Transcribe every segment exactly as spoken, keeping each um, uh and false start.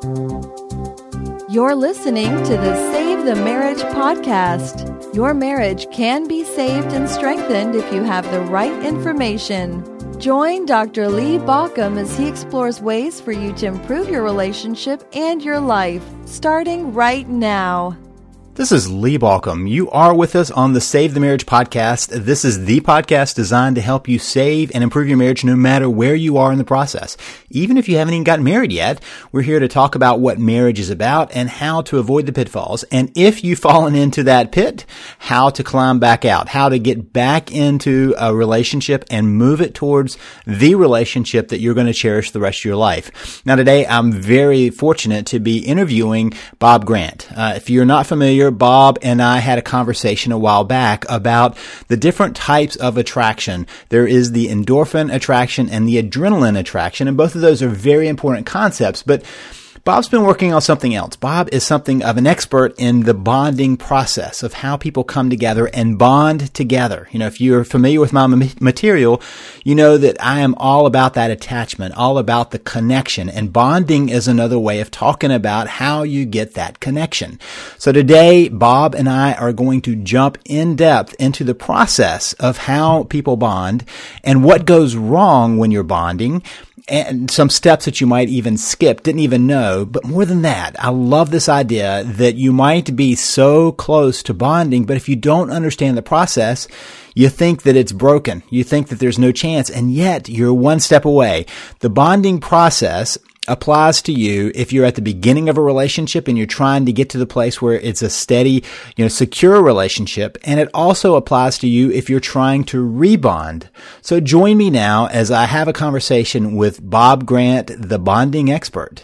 You're listening to the Save the Marriage podcast. Your marriage can be saved and strengthened if you have the right information. Join Doctor Lee Baucom as he explores ways for you to improve your relationship and your life, starting right now. This is Lee Baucom. You are with us on the Save the Marriage podcast. This is the podcast designed to help you save and improve your marriage no matter where you are in the process. Even if you haven't even gotten married yet, we're here to talk about what marriage is about and how to avoid the pitfalls. And if you've fallen into that pit, how to climb back out, how to get back into a relationship and move it towards the relationship that you're going to cherish the rest of your life. Now today, I'm very fortunate to be interviewing Bob Grant. Uh, if you're not familiar, Bob and I had a conversation a while back about the different types of attraction. There is the endorphin attraction and the adrenaline attraction, and both of those are very important concepts, but Bob's been working on something else. Bob is something of an expert in the bonding process of how people come together and bond together. You know, if you're familiar with my material, you know that I am all about that attachment, all about the connection, and bonding is another way of talking about how you get that connection. So today, Bob and I are going to jump in depth into the process of how people bond and what goes wrong when you're bonding, and some steps that you might even skip, didn't even know. But more than that, I love this idea that you might be so close to bonding, but if you don't understand the process, you think that it's broken. You think that there's no chance, and yet you're one step away. The bonding process applies to you if you're at the beginning of a relationship and you're trying to get to the place where it's a steady, you know, secure relationship. And it also applies to you if you're trying to rebond. So join me now as I have a conversation with Bob Grant, the bonding expert.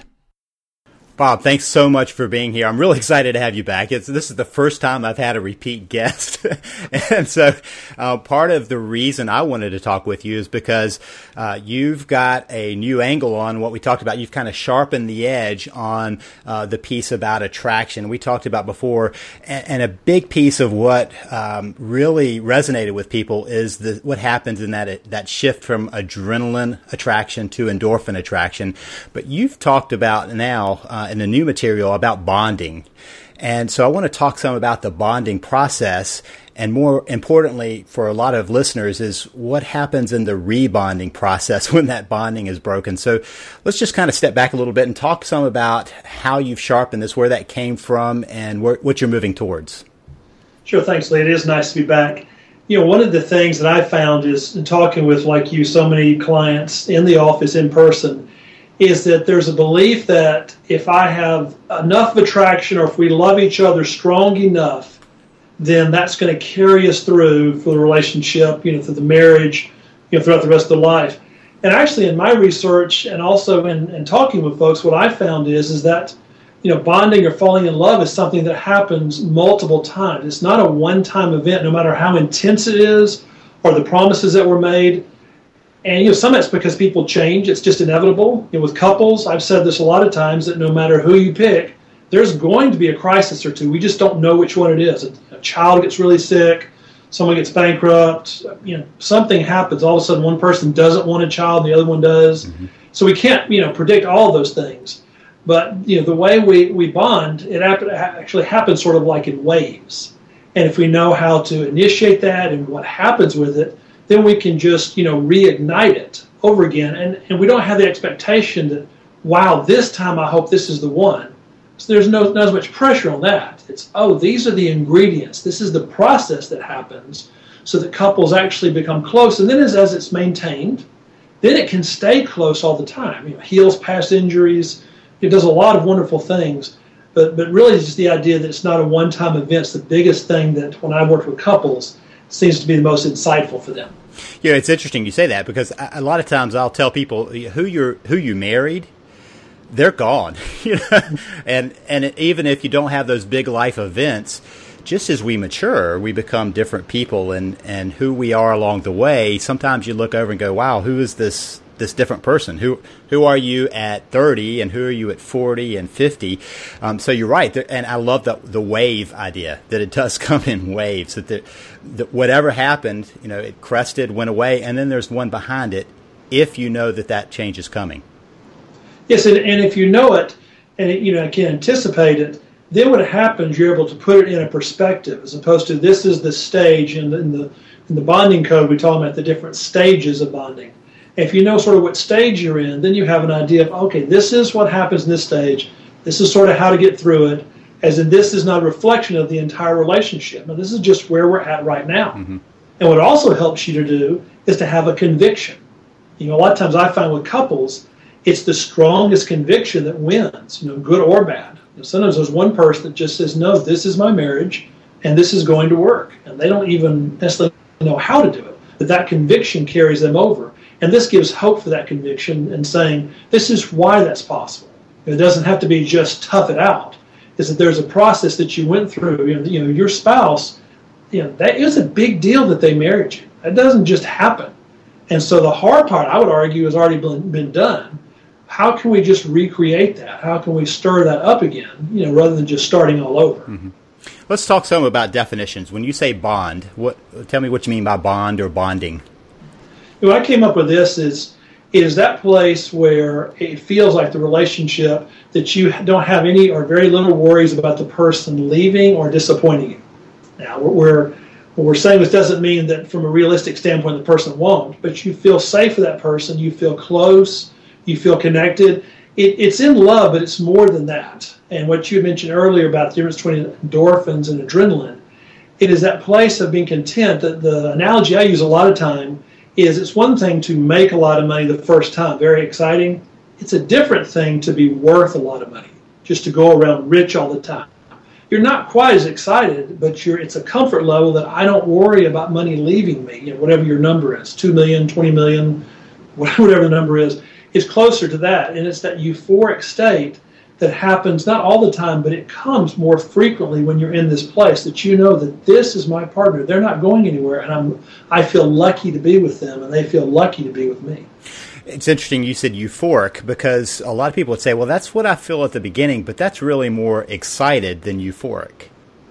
Bob, thanks so much for being here. I'm really excited to have you back. It's, this is the first time I've had a repeat guest. And so uh, part of the reason I wanted to talk with you is because uh, you've got a new angle on what we talked about. You've kind of sharpened the edge on uh, the piece about attraction we talked about before. And, and a big piece of what um, really resonated with people is the, what happens in that, that shift from adrenaline attraction to endorphin attraction. But you've talked about now uh, in the new material about bonding. And so I want to talk some about the bonding process, and more importantly for a lot of listeners is what happens in the rebonding process when that bonding is broken. So let's just kind of step back a little bit and talk some about how you've sharpened this, where that came from, and where, what you're moving towards. Sure, thanks, Lee. It is nice to be back. You know, one of the things that I found is in talking with, like you, so many clients in the office in person, is that there's a belief that if I have enough attraction or if we love each other strong enough, then that's going to carry us through for the relationship, you know, through the marriage, you know, throughout the rest of the life. And actually in my research and also in, in talking with folks, what I found is, is that, you know, bonding or falling in love is something that happens multiple times. It's not a one-time event, no matter how intense it is or the promises that were made. And, you know, some of it's because people change. It's just inevitable. You know, with couples, I've said this a lot of times, that no matter who you pick, there's going to be a crisis or two. We just don't know which one it is. A, a child gets really sick. Someone gets bankrupt. You know, something happens. All of a sudden, one person doesn't want a child, the other one does. Mm-hmm. So we can't, you know, predict all those things. But, you know, the way we, we bond, it actually happens sort of like in waves. And if we know how to initiate that and what happens with it, then we can just, you know, reignite it over again. And, and we don't have the expectation that, wow, this time I hope this is the one. So there's no, not as much pressure on that. It's, oh, these are the ingredients. This is the process that happens so that couples actually become close. And then as, as it's maintained, then it can stay close all the time. You know, heals past injuries. It does a lot of wonderful things. But, but really it's just the idea that it's not a one-time event. It's the biggest thing that when I work with couples, seems to be the most insightful for them. Yeah, it's interesting you say that, because a lot of times I'll tell people who you're who you married, they're gone. You know, and and even if you don't have those big life events, just as we mature, we become different people, and and who we are along the way. Sometimes you look over and go, "Wow, who is this this different person? Who who are you at thirty, and who are you at forty and fifty?" Um, so you're right, and I love the the wave idea, that it does come in waves. That, the, that whatever happened, you know, it crested, went away, and then there's one behind it. If you know that that change is coming. Yes, and, and if you know it, and it, you know, can anticipate it, then when it happens, you're able to put it in a perspective, as opposed to this is the stage in the, in the, in the bonding code. We talk about the different stages of bonding. And if you know sort of what stage you're in, then you have an idea of, okay, this is what happens in this stage. This is sort of how to get through it, as in this is not a reflection of the entire relationship. Now, this is just where we're at right now. Mm-hmm. And what also helps you to do is to have a conviction. You know, a lot of times I find with couples, it's the strongest conviction that wins, you know, good or bad. You know, sometimes there's one person that just says, no, this is my marriage, and this is going to work. And they don't even necessarily know how to do it. But that conviction carries them over. And this gives hope for that conviction and saying, this is why that's possible. It doesn't have to be just tough it out. Is that there's a process that you went through. You know, you know, your spouse, you know, that is a big deal that they married you. That doesn't just happen. And so the hard part, I would argue, has already been, been done. How can we just recreate that? How can we stir that up again, you know, rather than just starting all over? Mm-hmm. Let's talk some about definitions. When you say bond, what? Tell me what you mean by bond or bonding. What I came up with this is, is that place where it feels like the relationship that you don't have any or very little worries about the person leaving or disappointing you. Now, we're, what we're saying this doesn't mean that from a realistic standpoint the person won't, but you feel safe with that person, you feel close, you feel connected. It, it's in love, but it's more than that. And what you mentioned earlier about the difference between endorphins and adrenaline, it is that place of being content. That the analogy I use a lot of time is it's one thing to make a lot of money the first time, very exciting. It's a different thing to be worth a lot of money, just to go around rich all the time. You're not quite as excited, but you're, it's a comfort level that I don't worry about money leaving me, you know, whatever your number is, two million, twenty million, whatever the number is, is closer to that. And it's that euphoric state that happens not all the time, but it comes more frequently when you're in this place that you know that this is my partner. They're not going anywhere, and I'm I feel lucky to be with them, and they feel lucky to be with me. It's interesting you said euphoric, because a lot of people would say, well, that's what I feel at the beginning, but that's really more excited than euphoric.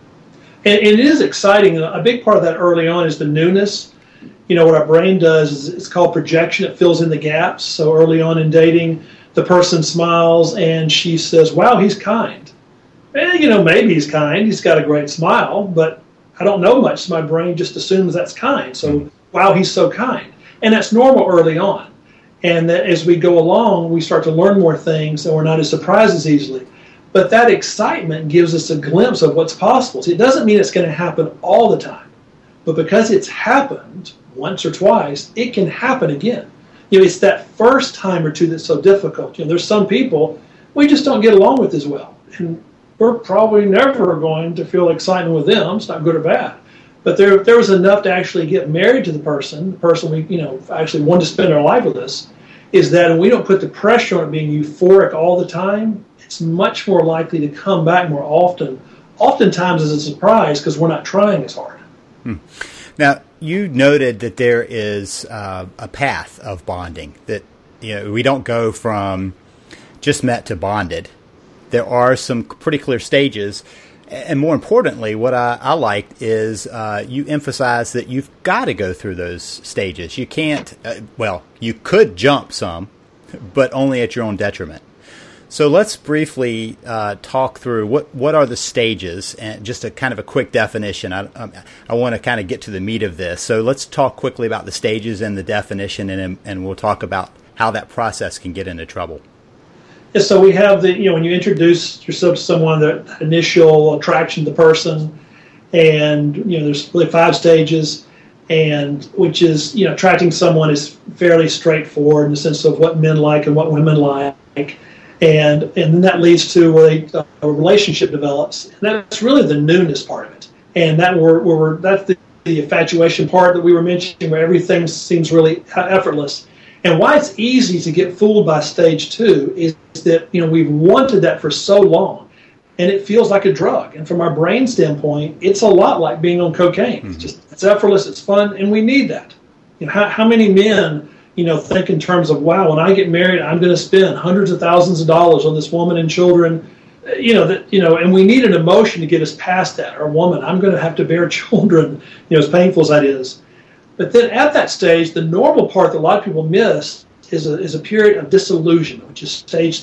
And, and it is exciting. A big part of that early on is the newness. You know, what our brain does is it's called projection. It fills in the gaps. So early on in dating, the person smiles and she says, wow, he's kind. And, you know, maybe he's kind. He's got a great smile, but I don't know much. So my brain just assumes that's kind. So, wow, he's so kind. And that's normal early on. And that as we go along, we start to learn more things and we're not as surprised as easily. But that excitement gives us a glimpse of what's possible. See, it doesn't mean it's going to happen all the time. But because it's happened once or twice, it can happen again. You know, it's that first time or two that's so difficult. You know, there's some people we just don't get along with as well. And we're probably never going to feel excitement with them. It's not good or bad. But there, there was enough to actually get married to the person, the person we, you know, actually wanted to spend our life with us, is that and we don't put the pressure on it being euphoric all the time, it's much more likely to come back more often, oftentimes as a surprise because we're not trying as hard. Hmm. Now, you noted that there is uh, a path of bonding, that you know we don't go from just met to bonded. There are some pretty clear stages. And more importantly, what I, I liked is uh, you emphasize that you've got to go through those stages. You can't, uh, well, you could jump some, but only at your own detriment. So let's briefly uh, talk through what, what are the stages, and just a kind of a quick definition. I, I, I want to kind of get to the meat of this. So let's talk quickly about the stages and the definition, and, and we'll talk about how that process can get into trouble. Yeah, so we have the, you know, when you introduce yourself to someone, the initial attraction to the person, and, you know, there's really five stages, and which is, you know, attracting someone is fairly straightforward in the sense of what men like and what women like, and and then that leads to where they, a relationship develops, and that's really the newness part of it, and that we're, we're that's the, the infatuation part that we were mentioning, where everything seems really effortless. And why it's easy to get fooled by stage two is that, you know, we've wanted that for so long, and it feels like a drug. And from our brain standpoint, it's a lot like being on cocaine. Mm-hmm. It's just, it's effortless, it's fun, and we need that. You know, how, how many men, you know, think in terms of, wow, when I get married, I'm going to spend hundreds of thousands of dollars on this woman and children, you know, that, you know, and we need an emotion to get us past that. Or woman, I'm going to have to bear children, you know, as painful as that is. But then at that stage, the normal part that a lot of people miss is a, is a period of disillusionment, which is stage three.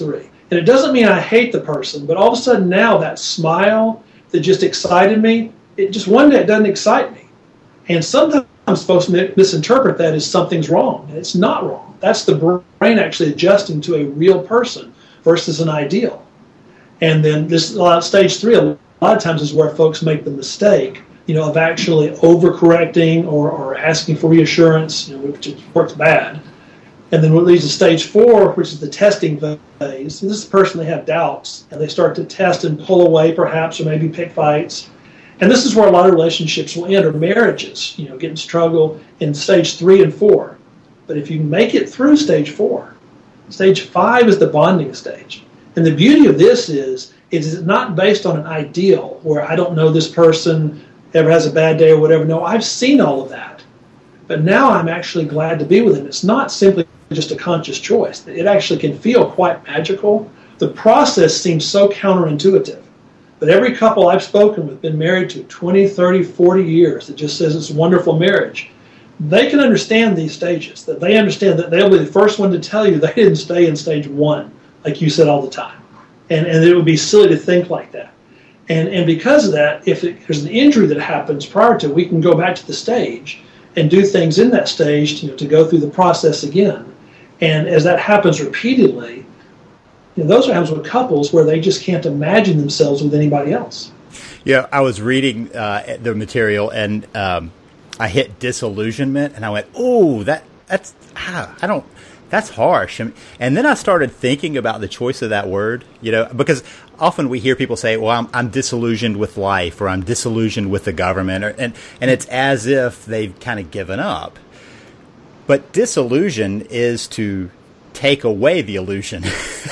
And it doesn't mean I hate the person, but all of a sudden now that smile that just excited me, it just one day it doesn't excite me. And sometimes folks misinterpret that as something's wrong. And it's not wrong. That's the brain actually adjusting to a real person versus an ideal. And then this a lot, stage three, a lot of times is where folks make the mistake, you know, of actually overcorrecting or, or asking for reassurance, you know, which works bad. And then what leads to stage four, which is the testing phase. And this is the person, they have doubts, and they start to test and pull away perhaps, or maybe pick fights. And this is where a lot of relationships will end, or marriages, you know, get in struggle in stage three and four. But if you make it through stage four, stage five is the bonding stage. And the beauty of this is, is it's not based on an ideal where I don't know this person ever has a bad day or whatever. No, I've seen all of that. But now I'm actually glad to be with him. It's not simply just a conscious choice. It actually can feel quite magical. The process seems so counterintuitive. But every couple I've spoken with, been married to twenty, thirty, forty years, that just says it's a wonderful marriage, they can understand these stages, that they understand that they'll be the first one to tell you they didn't stay in stage one, like you said all the time. And, and it would be silly to think like that. And, and because of that, if it, there's an injury that happens prior to, we can go back to the stage and do things in that stage, you know, to go through the process again. And as that happens repeatedly, you know, those are times with couples where they just can't imagine themselves with anybody else. Yeah, I was reading uh, the material, and um, I hit disillusionment, and I went, "Oh, that that's ah, I don't." That's harsh. And then I started thinking about the choice of that word, you know, because often we hear people say, well, I'm, I'm disillusioned with life, or I'm disillusioned with the government, or, and, and it's as if they've kind of given up. But disillusion is to take away the illusion.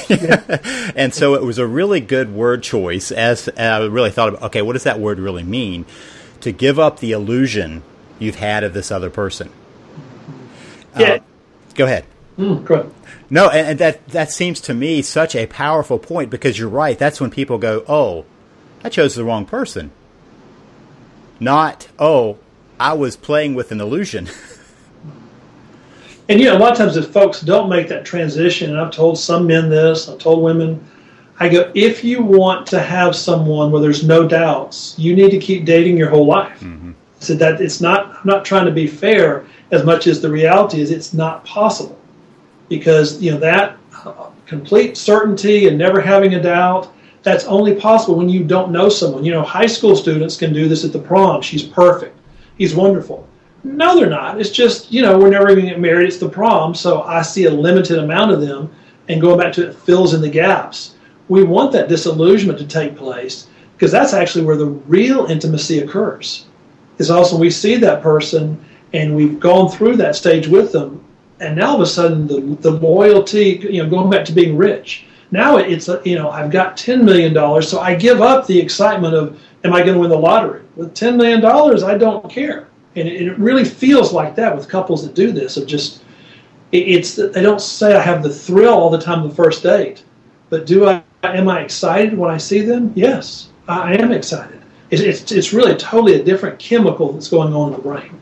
And so it was a really good word choice, as I really thought about, okay, what does that word really mean? To give up the illusion you've had of this other person. Yeah. Uh, go ahead. Mm, correct. No, and, and that that seems to me such a powerful point, because you're right. That's when people go, oh, I chose the wrong person. Not, oh, I was playing with an illusion. And, you know, a lot of times if folks don't make that transition, and I've told some men this, I've told women, I go, if you want to have someone where there's no doubts, you need to keep dating your whole life. Mm-hmm. So that it's not, I'm not trying to be fair as much as the reality is it's not possible. Because, you know, that uh, complete certainty and never having a doubt, that's only possible when you don't know someone. You know, high school students can do this at the prom. She's perfect. He's wonderful. No, they're not. It's just, you know, we're never going to get married. It's the prom, so I see a limited amount of them, and going back to it fills in the gaps. We want that disillusionment to take place, because that's actually where the real intimacy occurs. Is also we see that person, and we've gone through that stage with them, and now all of a sudden the the loyalty, you know, going back to being rich. Now it's, a, you know, I've got ten million dollars, so I give up the excitement of, am I going to win the lottery? With ten million dollars, I don't care. And it, it really feels like that with couples that do this, of just, it, it's, they don't say I have the thrill all the time on the first date, but do I, am I excited when I see them? Yes, I am excited. It, it's, it's really totally a different chemical that's going on in the brain.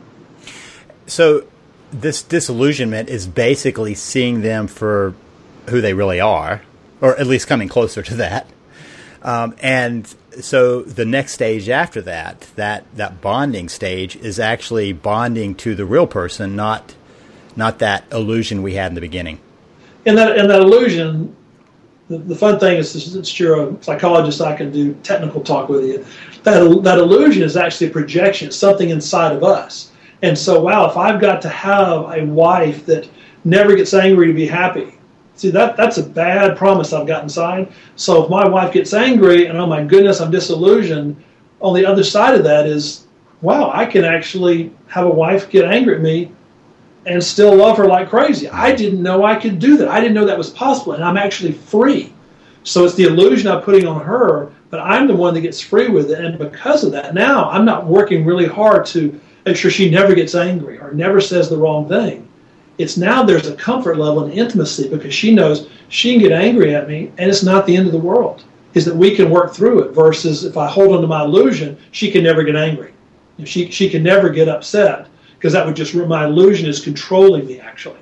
So, this disillusionment is basically seeing them for who they really are, or at least coming closer to that. Um, and so the next stage after that, that, that bonding stage, is actually bonding to the real person, not not that illusion we had in the beginning. And that and that illusion, the, the fun thing is, since you're a psychologist, I can do technical talk with you. That that illusion is actually a projection. It's something inside of us. And so, wow, if I've got to have a wife that never gets angry to be happy, see, that that's a bad promise I've got inside. So if my wife gets angry and, oh my goodness, I'm disillusioned, on the other side of that is, wow, I can actually have a wife get angry at me and still love her like crazy. I didn't know I could do that. I didn't know that was possible, and I'm actually free. So it's the illusion I'm putting on her, but I'm the one that gets free with it. And because of that, now I'm not working really hard to make sure she never gets angry or never says the wrong thing. It's now there's a comfort level and intimacy, because she knows she can get angry at me and it's not the end of the world. Is that we can work through it, versus if I hold on to my illusion, she can never get angry. She she can never get upset, because that would just, my illusion is controlling me actually.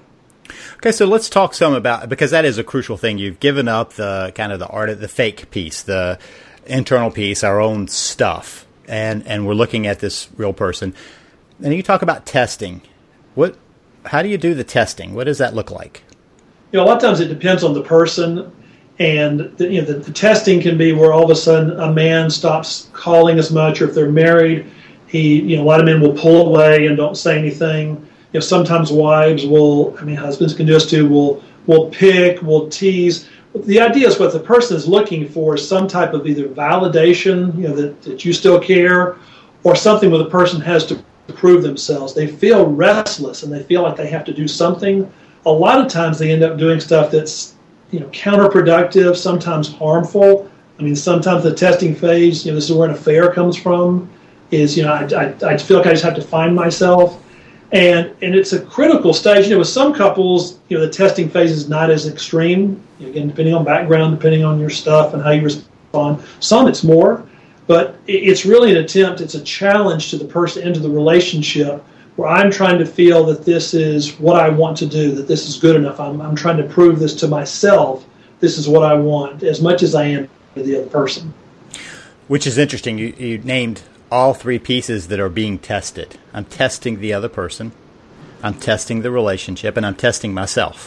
Okay, so let's talk some about, because that is a crucial thing. You've given up the kind of the art of the fake piece, the internal piece, our own stuff, and, and we're looking at this real person. And you talk about testing. What, how do you do the testing? What does that look like? You know, a lot of times it depends on the person, and the, you know, the, the testing can be where all of a sudden a man stops calling as much, or if they're married, he, you know, a lot of men will pull away and don't say anything. You know, sometimes wives will, I mean, husbands can do this too, will will pick, will tease. The idea is what the person is looking for is some type of either validation, you know, that, that you still care, or something where the person has to prove themselves. They feel restless and they feel like they have to do something. A lot of times they end up doing stuff that's, you know, counterproductive, sometimes harmful. I mean, sometimes the testing phase, you know, this is where an affair comes from, is, you know, I, I, I feel like I just have to find myself. And and it's a critical stage. You know, with some couples, you know, the testing phase is not as extreme. You know, again, depending on background, depending on your stuff and how you respond. Some it's more, but it's really an attempt. It's a challenge to the person into the relationship where I'm trying to feel that this is what I want to do, that this is good enough. I'm I'm trying to prove this to myself. This is what I want as much as I am to the other person. Which is interesting. You you named all three pieces that are being tested. I'm testing the other person, I'm testing the relationship, and I'm testing myself.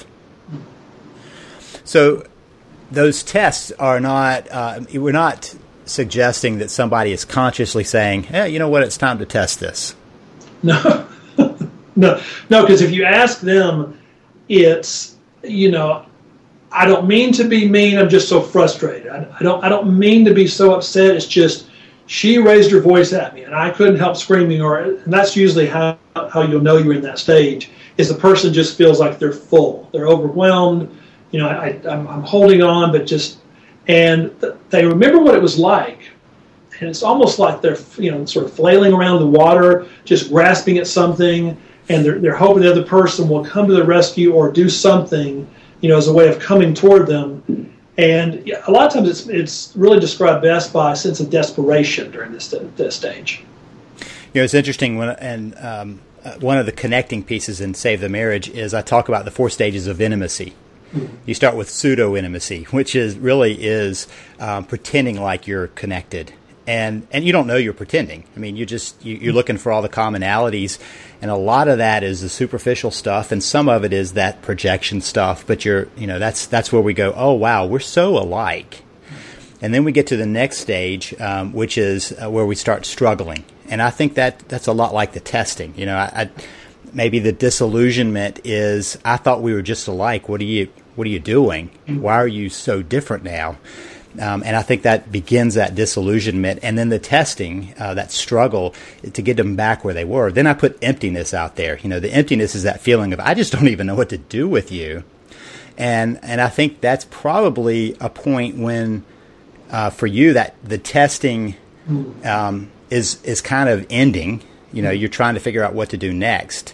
So those tests are not, uh, we're not suggesting that somebody is consciously saying, hey, you know what, it's time to test this. No, no, no, because if you ask them, it's, you know, I don't mean to be mean, I'm just so frustrated. I, I don't I don't mean to be so upset, it's just, she raised her voice at me, and I couldn't help screaming. Or, and that's usually how, how you'll know you're in that stage, is the person just feels like they're full. They're overwhelmed. You know, I, I'm, I'm holding on, but just, and th- they remember what it was like. And it's almost like they're, you know, sort of flailing around the water, just grasping at something, and they're, they're hoping the other person will come to their rescue or do something, you know, as a way of coming toward them. And a lot of times it's it's really described best by a sense of desperation during this this stage. You know, it's interesting when and um, one of the connecting pieces in Save the Marriage is I talk about the four stages of intimacy. Mm-hmm. You start with pseudo intimacy, which is really is um, pretending like you're connected, and and you don't know you're pretending. I mean, you just you, you're looking for all the commonalities. And a lot of that is the superficial stuff, and some of it is that projection stuff. But you're, you know, that's that's where we go, oh, wow, we're so alike. And then we get to the next stage, um, which is uh, where we start struggling. And I think that that's a lot like the testing. You know, I, I, maybe the disillusionment is, I thought we were just alike. What are you What are you doing? Why are you so different now? Um, and I think that begins that disillusionment, and then the testing, uh, that struggle to get them back where they were. Then I put emptiness out there. You know, the emptiness is that feeling of, I just don't even know what to do with you. And and I think that's probably a point when, uh, for you, that the testing um, is is kind of ending. You know, you're trying to figure out what to do next.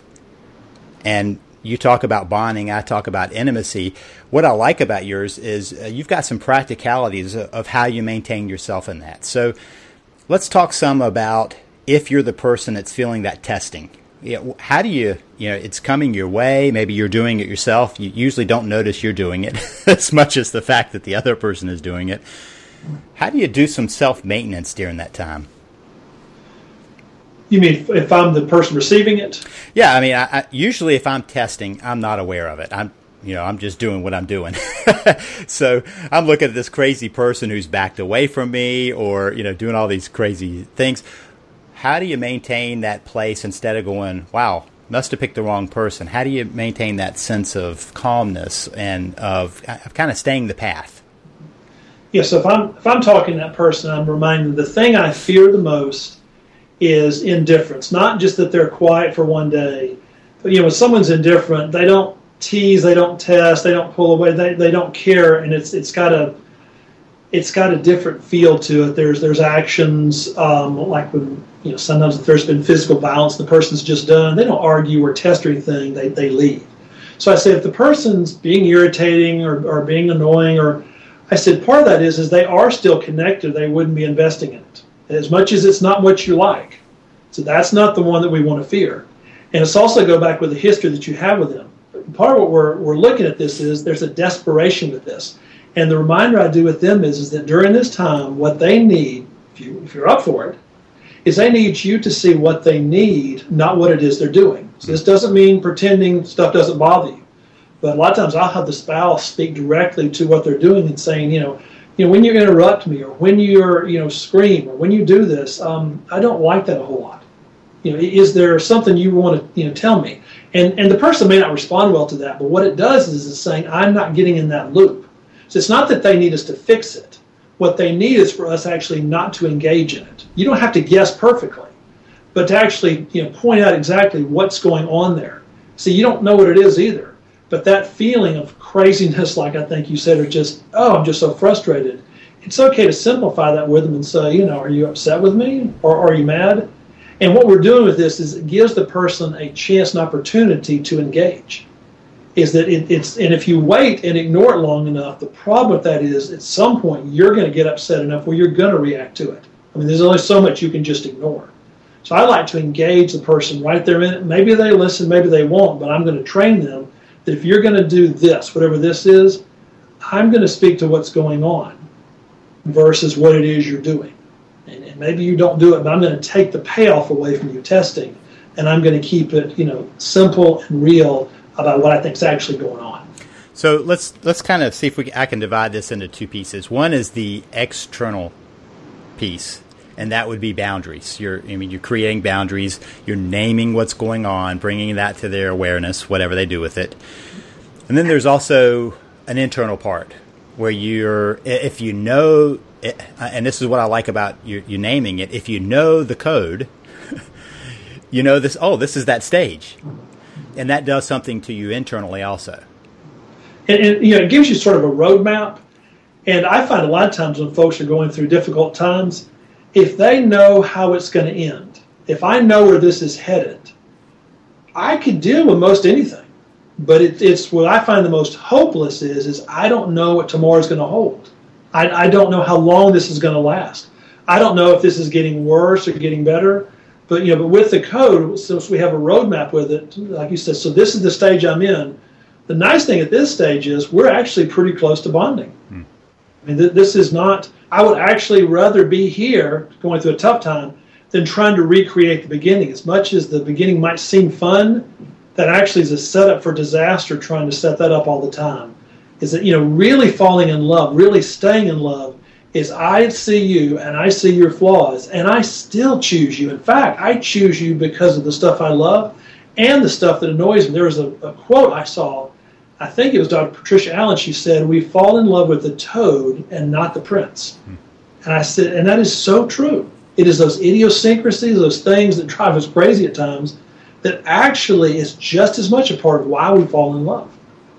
And you talk about bonding, I talk about intimacy. What I like about yours is uh, you've got some practicalities of, of how you maintain yourself in that. So let's talk some about if you're the person that's feeling that testing. You know, how do you, you know, it's coming your way, maybe you're doing it yourself. You usually don't notice you're doing it as much as the fact that the other person is doing it. How do you do some self-maintenance during that time? You mean if I'm the person receiving it? Yeah, I mean, I, I, usually if I'm testing, I'm not aware of it. I'm, you know, I'm just doing what I'm doing. So I'm looking at this crazy person who's backed away from me, or, you know, doing all these crazy things. How do you maintain that place instead of going, wow, must have picked the wrong person? How do you maintain that sense of calmness and of, of kind of staying the path? Yeah, so if I'm if I'm talking to that person, I'm reminding them the thing I fear the most is indifference. Not just that they're quiet for one day, but, you know, when someone's indifferent, they don't tease, they don't test, they don't pull away, they they don't care, and it's it's got a it's got a different feel to it. There's there's actions um, like when, you know, sometimes if there's been physical violence, the person's just done, they don't argue or test or anything, they they leave. So I say if the person's being irritating or, or being annoying, or I said part of that is is they are still connected, they wouldn't be investing in it. As much as it's not what you like. So that's not the one that we want to fear. And it's also go back with the history that you have with them. part of what we're we're looking at this is there's a desperation with this. And the reminder I do with them is, is that during this time, what they need, if, you, if you're up for it, is they need you to see what they need, not what it is they're doing. So this doesn't mean pretending stuff doesn't bother you. But a lot of times I'll have the spouse speak directly to what they're doing and saying, you know, you know, when you interrupt me or when you're, you know, scream or when you do this, um, I don't like that a whole lot. You know, is there something you want to, you know, tell me? And and the person may not respond well to that, but what it does is it's saying, I'm not getting in that loop. So it's not that they need us to fix it. What they need is for us actually not to engage in it. You don't have to guess perfectly, but to actually, you know, point out exactly what's going on there. See, you don't know what it is either, but that feeling of craziness, like I think you said, or just, oh, I'm just so frustrated. It's okay to simplify that with them and say, you know, are you upset with me or are you mad? And what we're doing with this is it gives the person a chance and opportunity to engage. Is that it, it's, and if you wait and ignore it long enough, the problem with that is at some point you're going to get upset enough where you're going to react to it. I mean, there's only so much you can just ignore. So I like to engage the person right there in it. Maybe they listen, maybe they won't, but I'm going to train them that if you're going to do this, whatever this is, I'm going to speak to what's going on versus what it is you're doing. And, and maybe you don't do it, but I'm going to take the payoff away from you testing, and I'm going to keep it, you know, simple and real about what I think is actually going on. So let's let's kind of see if we I can divide this into two pieces. One is the external piece, and that would be boundaries. You're I mean you're creating boundaries. You're naming what's going on, bringing that to their awareness, whatever they do with it. And then there's also an internal part where you're if you know, and this is what I like about you, you naming it. If you know the code, you know this. Oh, this is that stage. And that does something to you internally also. And, and you know, it gives you sort of a roadmap. And I find a lot of times when folks are going through difficult times, if they know how it's going to end, if I know where this is headed, I could deal with most anything. But it, it's what I find the most hopeless is, is I don't know what tomorrow's going to hold. I, I don't know how long this is going to last. I don't know if this is getting worse or getting better. But you know, but with the code, since we have a roadmap with it, like you said, so this is the stage I'm in. The nice thing at this stage is we're actually pretty close to bonding. Hmm. I mean, th- this is not. I would actually rather be here going through a tough time than trying to recreate the beginning. As much as the beginning might seem fun, that actually is a setup for disaster. Trying to set that up all the time is that you know really falling in love, really staying in love. Is I see you and I see your flaws and I still choose you. In fact, I choose you because of the stuff I love and the stuff that annoys me. There was a, a quote I saw, I think it was Doctor Patricia Allen, she said, we fall in love with the toad and not the prince. Hmm. And I said, and that is so true. It is those idiosyncrasies, those things that drive us crazy at times, that actually is just as much a part of why we fall in love.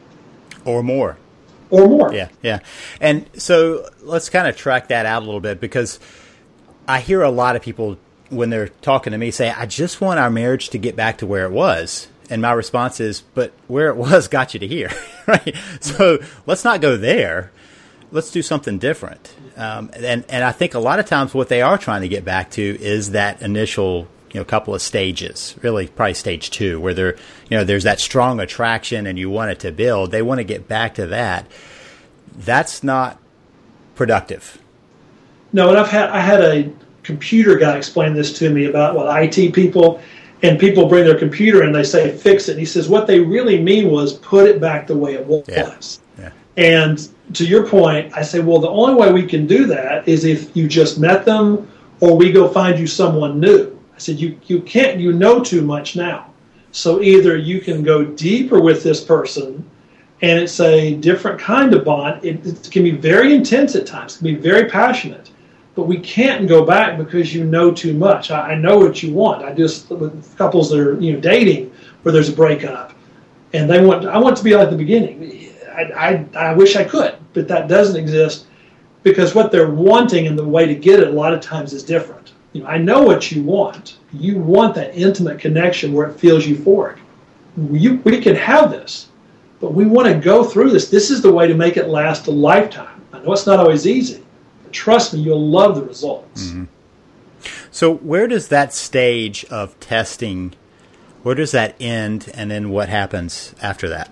Or more. Or more. Yeah, yeah. And so let's kind of track that out a little bit, because I hear a lot of people when they're talking to me say, I just want our marriage to get back to where it was. And my response is, but where it was got you to here, right? So let's not go there. Let's do something different. Um, and, and I think a lot of times what they are trying to get back to is that initial, you know, couple of stages, really probably stage two, where there, you know, there's that strong attraction and you want it to build. They want to get back to that. That's not productive. No, and I've had I had a computer guy explain this to me about what I T people, and people bring their computer and they say fix it. And he says what they really mean was put it back the way it was. Yeah. Yeah. And to your point, I say, well, the only way we can do that is if you just met them or we go find you someone new. I said, you, you can't, you know too much now. So either you can go deeper with this person and it's a different kind of bond. It, it can be very intense at times. It can be very passionate. But we can't go back because you know too much. I, I know what you want. I just, with couples that are, you know, dating where there's a breakup and they want, I want to be like the beginning. I, I, I wish I could, but that doesn't exist because what they're wanting and the way to get it a lot of times is different. You know, I know what you want. You want that intimate connection where it feels euphoric. You, we can have this, but we want to go through this. This is the way to make it last a lifetime. I know it's not always easy, but trust me, you'll love the results. Mm-hmm. So where does that stage of testing Where does that end, and then what happens after that?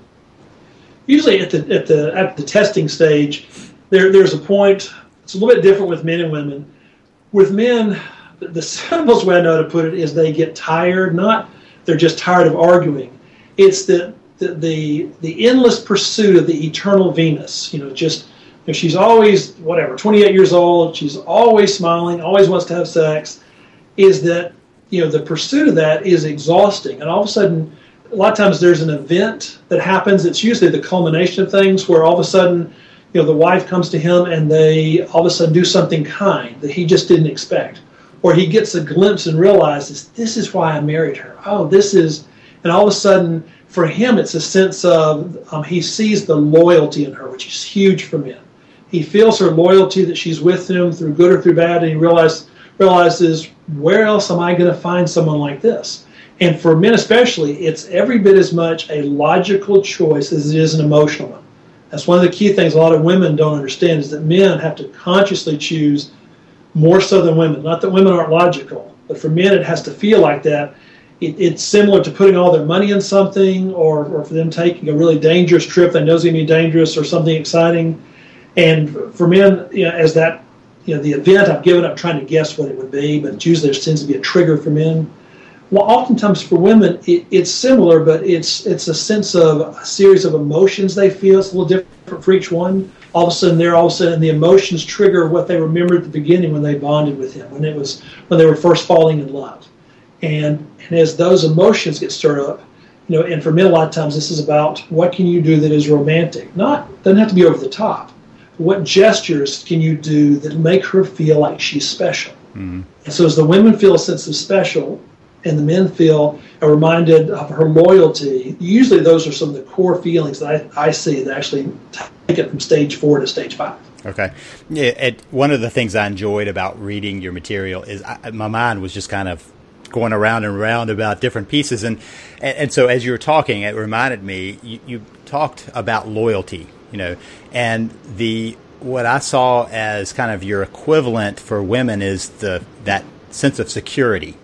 Usually at the at the at the testing stage, there there's a point. It's a little bit different with men and women. With men, the, the simplest way I know to put it is they get tired. Not they're just tired of arguing. It's the the the, the endless pursuit of the eternal Venus. You know, just you know, she's always whatever, twenty-eight years old. She's always smiling, always wants to have sex. Is that you know the pursuit of that is exhausting, and all of a sudden. A lot of times there's an event that happens. It's usually the culmination of things where all of a sudden, you know, the wife comes to him and they all of a sudden do something kind that he just didn't expect. Or he gets a glimpse and realizes, this is why I married her. Oh, this is, and all of a sudden for him it's a sense of, um, he sees the loyalty in her, which is huge for men. He feels her loyalty that she's with him through good or through bad, and he realize, realizes, where else am I going to find someone like this? And for men especially, it's every bit as much a logical choice as it is an emotional one. That's one of the key things a lot of women don't understand is that men have to consciously choose more so than women. Not that women aren't logical, but for men it has to feel like that. It, it's similar to putting all their money in something or, or for them taking a really dangerous trip they know is going to be dangerous or something exciting. And for men, you know, as that, you know, the event I've given, I'm trying to guess what it would be, but usually there tends to be a trigger for men. Well, oftentimes for women, it, it's similar, but it's it's a sense of a series of emotions they feel. It's a little different for each one. All of a sudden, they're all of a sudden the emotions trigger what they remember at the beginning when they bonded with him, when it was when they were first falling in love. And and as those emotions get stirred up, you know, and for men a lot of times this is about what can you do that is romantic. Not doesn't have to be over the top. What gestures can you do that make her feel like she's special? Mm-hmm. And so as the women feel a sense of special, and the men feel are reminded of her loyalty, usually those are some of the core feelings that I, I see that actually take it from stage four to stage five. Okay. Yeah, it, one of the things I enjoyed about reading your material is I, my mind was just kind of going around and around about different pieces. And, and, and so as you were talking, it reminded me, you, you talked about loyalty, you know, and the what I saw as kind of your equivalent for women is the that sense of security.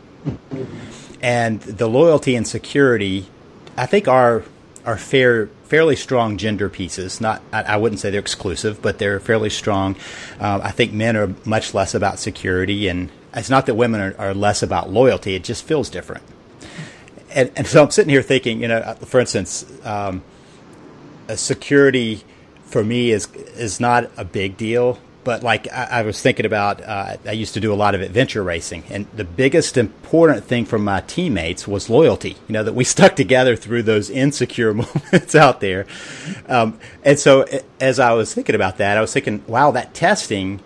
And the loyalty and security, I think, are are fair, fairly strong gender pieces. Not, I, I wouldn't say they're exclusive, but they're fairly strong. Um, I think men are much less about security, and it's not that women are, are less about loyalty. It just feels different. And, and so I'm sitting here thinking, you know, for instance, um, a security for me is is not a big deal. But like I, I was thinking about, uh, I used to do a lot of adventure racing, and the biggest important thing for my teammates was loyalty. You know, that we stuck together through those insecure moments out there. Um, and so as I was thinking about that, I was thinking, wow, that testing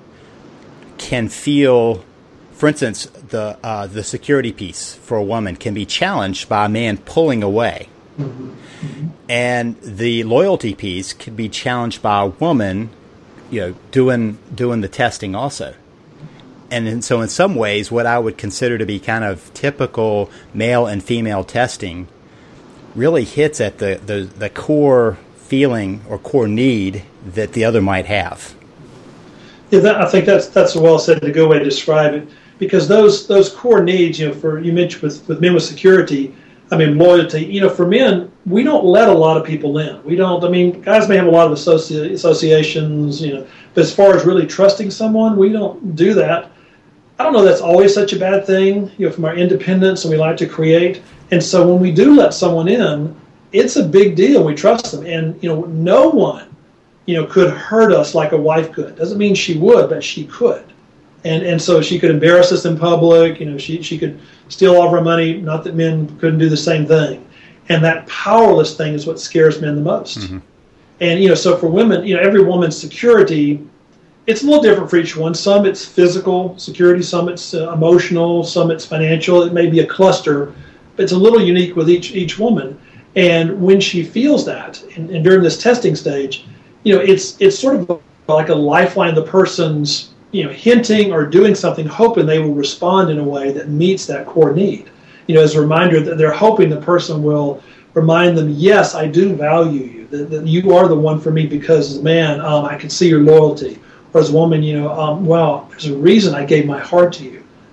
can feel, for instance, the uh, the security piece for a woman can be challenged by a man pulling away. Mm-hmm. Mm-hmm. And the loyalty piece can be challenged by a woman, you know, doing doing the testing also. And in, so in some ways, what I would consider to be kind of typical male and female testing really hits at the, the, the core feeling or core need that the other might have. Yeah, that, I think that's that's well said, a good way to describe it. Because those those core needs, you know, for you mentioned with, with men with security, I mean, loyalty, you know, for men, we don't let a lot of people in. We don't, I mean, guys may have a lot of associ- associations, you know, but as far as really trusting someone, we don't do that. I don't know that's always such a bad thing, you know, from our independence and we like to create. And so when we do let someone in, it's a big deal. We trust them. And, you know, no one, you know, could hurt us like a wife could. Doesn't mean she would, but she could. And and so she could embarrass us in public. You know, she she could steal all of our money. Not that men couldn't do the same thing. And that powerless thing is what scares men the most. Mm-hmm. And you know, so for women, you know, every woman's security, it's a little different for each one. Some it's physical security, some it's uh, emotional, some it's financial. It may be a cluster, but it's a little unique with each each woman. And when she feels that, and, and during this testing stage, you know, it's it's sort of like a lifeline. The person's you know, hinting or doing something, hoping they will respond in a way that meets that core need. You know, as a reminder that they're hoping the person will remind them, yes, I do value you, that, that you are the one for me because as a man, um, I can see your loyalty. Or as a woman, you know, um, well, there's a reason I gave my heart to you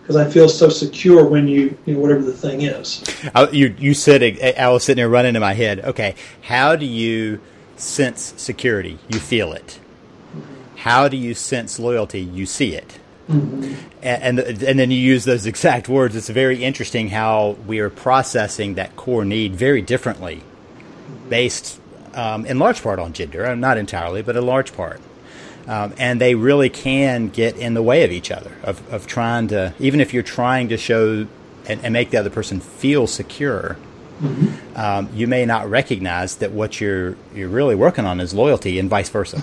because I feel so secure when you, you know, whatever the thing is. I, you, you said, I was sitting there running in my head, okay, how do you sense security? You feel it. Mm-hmm. How do you sense loyalty? You see it. Mm-hmm. And, and and then you use those exact words. It's very interesting how we are processing that core need very differently, mm-hmm. based um, in large part on gender, not entirely, but a large part. Um, and they really can get in the way of each other, of, of trying to, even if you're trying to show and, and make the other person feel secure, mm-hmm. um, you may not recognize that what you're you're really working on is loyalty, and vice versa.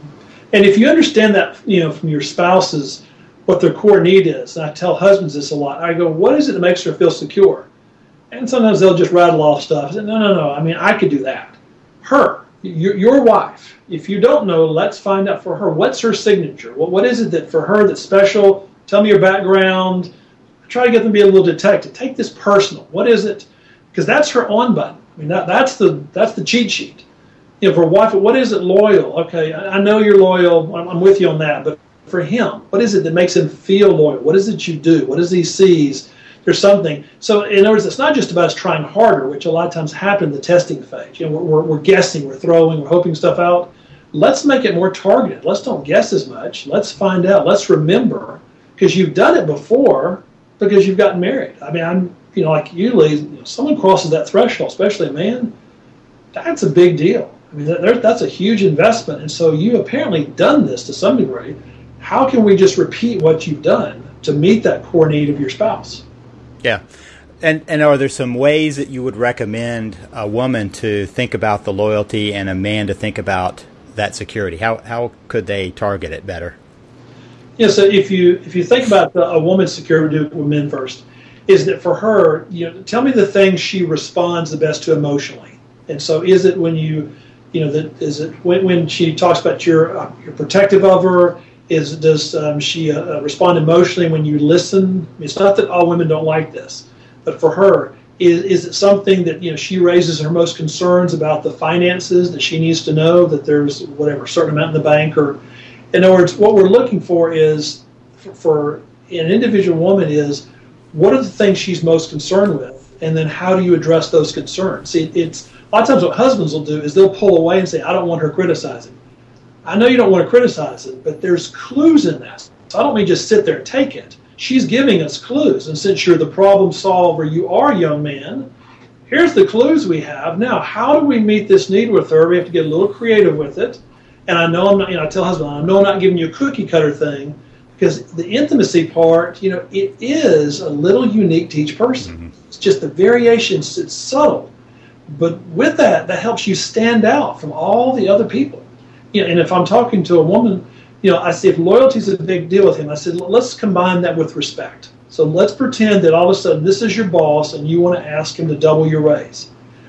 And if you understand that, you know, from your spouse's, what their core need is, and I tell husbands this a lot, I go, what is it that makes her feel secure? And sometimes they'll just rattle off stuff. I say, no, no, no, I mean, I could do that. Her, your, your wife, if you don't know, let's find out for her. What's her signature? What, what is it that for her that's special? Tell me your background. Try to get them to be a little detective. Take this personal. What is it? Because that's her on button. I mean, that, that's the that's the cheat sheet. You know, for a wife, what is it loyal? Okay, I, I know you're loyal. I'm, I'm with you on that, but for him, what is it that makes him feel loyal? What is it you do? What is he sees? There's something. So in other words, it's not just about us trying harder, which a lot of times happen in the testing phase. You know, we're, we're, we're guessing, we're throwing, we're hoping stuff out. Let's make it more targeted. Let's don't guess as much. Let's find out. Let's remember, because you've done it before, because you've gotten married. I mean, I'm, you know, like you, Lee, you know, someone crosses that threshold, especially a man, that's a big deal. I mean, that, that's a huge investment. And so you apparently done this to some degree. How can we just repeat what you've done to meet that core need of your spouse? Yeah. And and are there some ways that you would recommend a woman to think about the loyalty and a man to think about that security? How how could they target it better? Yeah, so if you if you think about the, a woman's security, we'll do it with men first, is that for her, you know, tell me the things she responds the best to emotionally. And so is it when you, you know, that is it when, when she talks about your uh, you're protective of her? Is does um, she uh, respond emotionally when you listen? I mean, it's not that all women don't like this, but for her, is is it something that, you know, she raises her most concerns about the finances, that she needs to know that there's whatever certain amount in the bank? Or in other words, what we're looking for is for, for an individual woman is what are the things she's most concerned with, and then how do you address those concerns? See, it's a lot of times what husbands will do is they'll pull away and say, I don't want her criticizing. I know you don't want to criticize it, but there's clues in that. So I don't mean just sit there and take it. She's giving us clues. And since you're the problem solver, you are, young man, here's the clues we have. Now, how do we meet this need with her? We have to get a little creative with it. And I know I'm not, you know, I tell husband, I know I'm not giving you a cookie cutter thing, because the intimacy part, you know, it is a little unique to each person. Mm-hmm. It's just the variations, it's subtle. But with that, that helps you stand out from all the other people. You know, and if I'm talking to a woman, you know, I say if loyalty is a big deal with him, I said, let's combine that with respect. So let's pretend that all of a sudden this is your boss and you want to ask him to double your raise.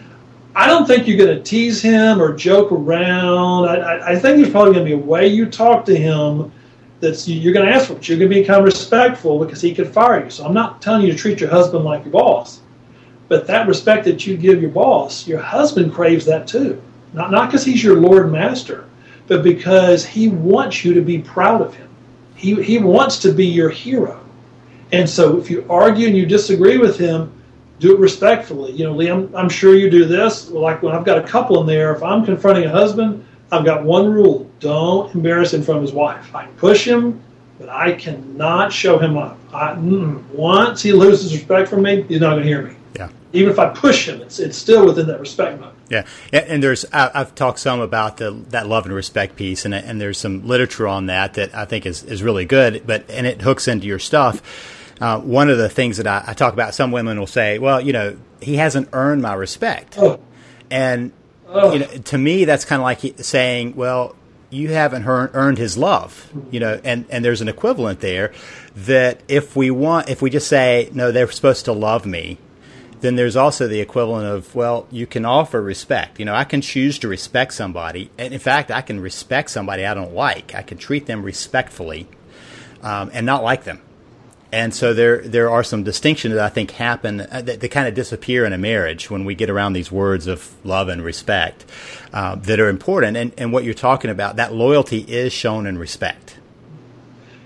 I don't think you're going to tease him or joke around. I, I, I think there's probably going to be a way you talk to him that's you're going to ask for it. You're going to be kind of respectful because he could fire you. So I'm not telling you to treat your husband like your boss. But that respect that you give your boss, your husband craves that too. Not not because he's your Lord and Master, but because he wants you to be proud of him. He he wants to be your hero. And so if you argue and you disagree with him, do it respectfully. You know, Lee, I'm, I'm sure you do this. Like when I've got a couple in there, if I'm confronting a husband, I've got one rule. Don't embarrass him in front of his wife. I can push him, but I cannot show him up. I, mm, once he loses respect for me, he's not going to hear me. Yeah. Even if I push him, it's it's still within that respect mode. Yeah, and there's I, I've talked some about the that love and respect piece, and and there's some literature on that that I think is, is really good. But and it hooks into your stuff. Uh, one of the things that I, I talk about, some women will say, "Well, you know, he hasn't earned my respect," oh. and oh. you know, to me, that's kind of like saying, "Well, you haven't earned, earned his love," you know, and, and there's an equivalent there that if we want, if we just say, "No, they're supposed to love me," then there's also the equivalent of, well, you can offer respect. You know, I can choose to respect somebody. And in fact, I can respect somebody I don't like. I can treat them respectfully um, and not like them. And so there there are some distinctions that I think happen uh, that, that kind of disappear in a marriage when we get around these words of love and respect uh, that are important. And, and what you're talking about, that loyalty is shown in respect.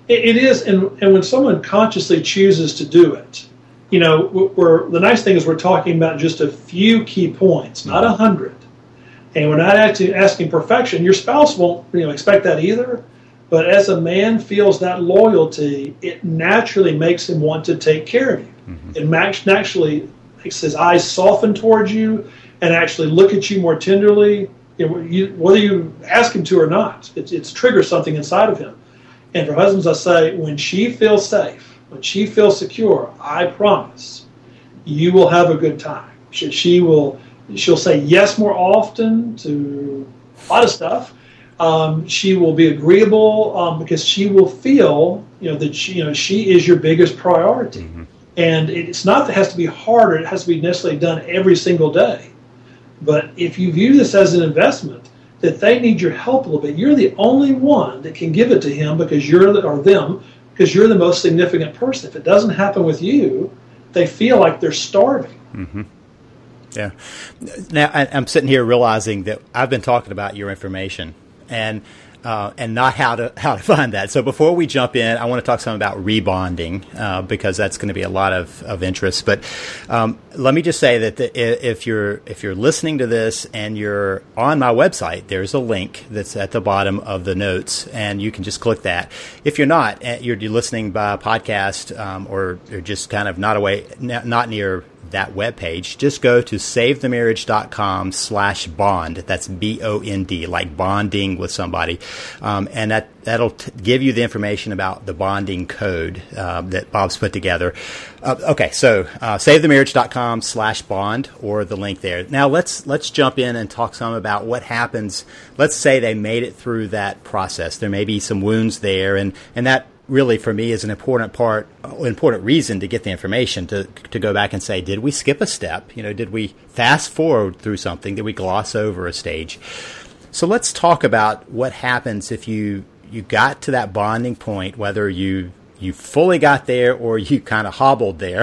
It, it is, and, and when someone consciously chooses to do it, you know, we're, the nice thing is we're talking about just a few key points, not a hundred. And we're not actually asking perfection. Your spouse won't, you know, expect that either. But as a man feels that loyalty, it naturally makes him want to take care of you. Mm-hmm. It naturally makes his eyes soften towards you and actually look at you more tenderly, you know, you, whether you ask him to or not. It, it's triggers something inside of him. And for husbands, I say, when she feels safe, when she feels secure, I promise you will have a good time. She, she will, she'll say yes more often to a lot of stuff. Um, she will be agreeable um, because she will feel, you know, that she, you know, she is your biggest priority. Mm-hmm. And it's not that it has to be hard or it has to be necessarily done every single day. But if you view this as an investment, that they need your help a little bit, you're the only one that can give it to him because you're the, or them because you're the most significant person. If it doesn't happen with you, they feel like they're starving. Mm-hmm. Yeah. Now I, I'm sitting here realizing that I've been talking about your information. And uh, and not how to how to find that. So before we jump in, I want to talk some about rebonding uh, because that's going to be a lot of, of interest. But um, let me just say that the, if you're if you're listening to this and you're on my website, there's a link that's at the bottom of the notes, and you can just click that. If you're not, you're, you're listening by podcast um, or, or just kind of not away, not near that webpage, just go to savethemarriage.com slash bond. That's B O N D, like bonding with somebody. Um, and that, that'll t- give you the information about the bonding code uh, that Bob's put together. Uh, okay, so uh, savethemarriage.com slash bond or the link there. Now let's let's jump in and talk some about what happens. Let's say they made it through that process. There may be some wounds there, and, and that really, for me, is an important part, important reason to get the information, to to go back and say, did we skip a step? You know, did we fast forward through something? Did we gloss over a stage? So let's talk about what happens if you, you got to that bonding point, whether you you fully got there or you kind of hobbled there,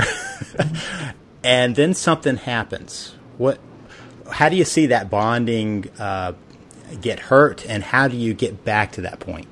and then something happens. What? How do you see that bonding uh, get hurt, and how do you get back to that point?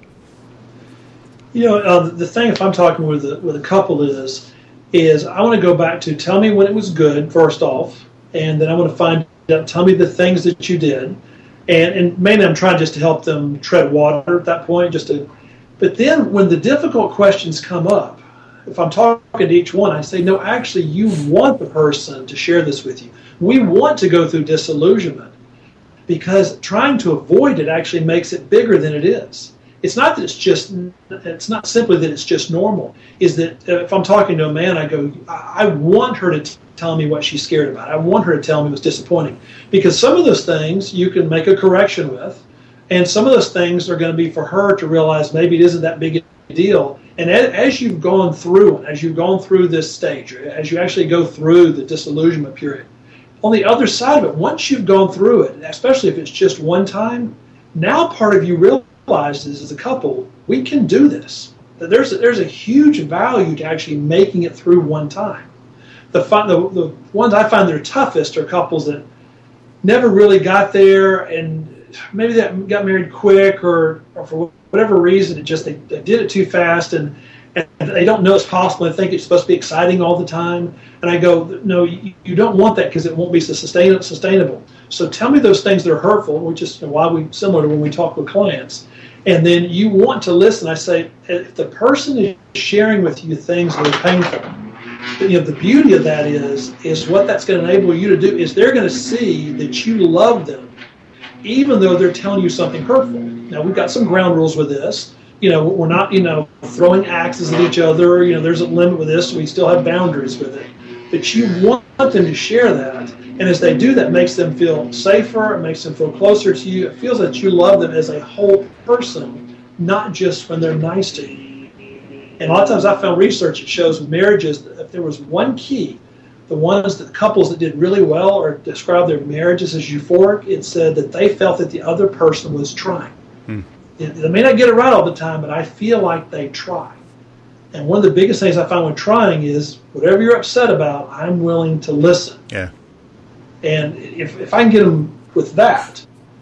You know, uh, the thing, if I'm talking with a, with a couple is, is I want to go back to tell me when it was good, first off, and then I want to find out, tell me the things that you did. And, and mainly I'm trying just to help them tread water at that point. Just to, But then when the difficult questions come up, if I'm talking to each one, I say, no, actually, you want the person to share this with you. We want to go through disillusionment because trying to avoid it actually makes it bigger than it is. It's not that it's just, it's not simply that it's just normal. Is that if I'm talking to a man, I go, I want her to t- tell me what she's scared about. I want her to tell me what's disappointing. Because some of those things you can make a correction with, and some of those things are going to be for her to realize maybe it isn't that big a deal. And as, as you've gone through, as you've gone through this stage, as you actually go through the disillusionment period, on the other side of it, once you've gone through it, especially if it's just one time, now part of you realizes realizes as a couple, we can do this. That there's a, there's a huge value to actually making it through one time. The, fun, the the ones I find that are toughest are couples that never really got there, and maybe they got married quick, or, or for whatever reason, it just they, they did it too fast, and, and they don't know it's possible and think it's supposed to be exciting all the time. And I go, no, you, you don't want that because it won't be so sustain, sustainable. So tell me those things that are hurtful, which is why we similar to when we talk with clients. And then you want to listen. I say, if the person is sharing with you things that are painful, you know, the beauty of that is, is what that's going to enable you to do is they're going to see that you love them, even though they're telling you something hurtful. Now, we've got some ground rules with this. You know, we're not, you know, throwing axes at each other. You know, there's a limit with this. So we still have boundaries with it. But you want them to share that. And as they do that, it makes them feel safer, it makes them feel closer to you. It feels that you love them as a whole person, not just when they're nice to you. And a lot of times I found research that shows with marriages that if there was one key, the ones that couples that did really well or described their marriages as euphoric, it said that they felt that the other person was trying. Hmm. They may not get it right all the time, but I feel like they try. And one of the biggest things I find when trying is whatever you're upset about, I'm willing to listen. Yeah. And if, if I can get them with that,